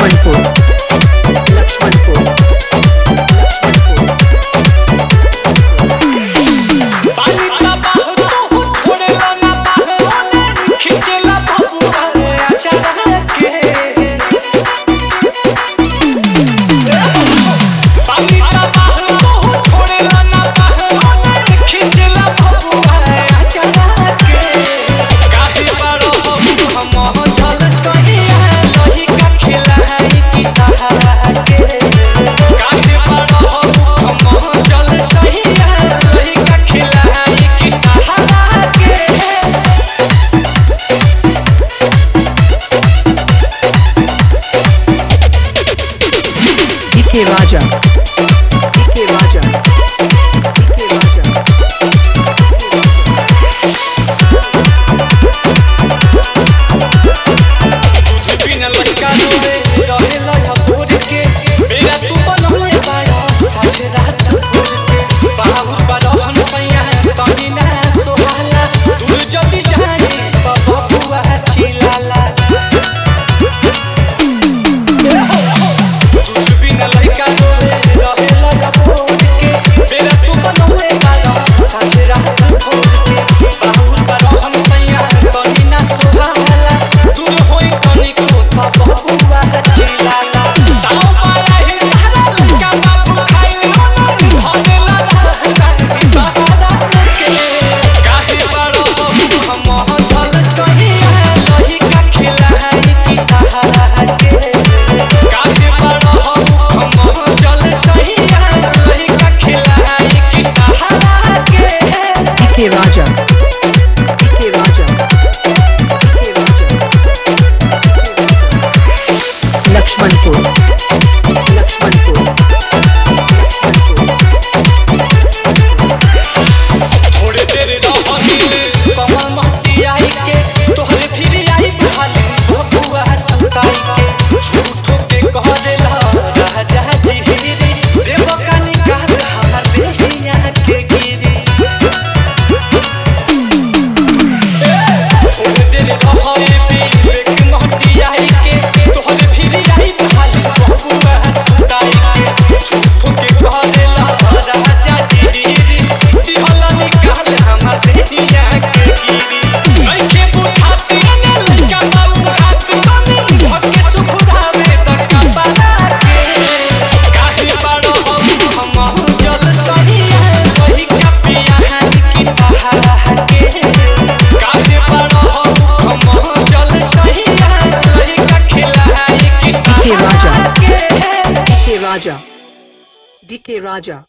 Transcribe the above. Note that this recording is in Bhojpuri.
लक्ष्मणपुर लक्ष्मणपुर राजा राजा राजा लक्ष्मणपुर लक्ष्मणपुर थोड़े देर कमल महती आई के तोहरे फिर आई बहाली बबुआ सुताई के झूठो के कहला राजा जी देव का निकाल हमार देहिया के गिरी राजा DK राजा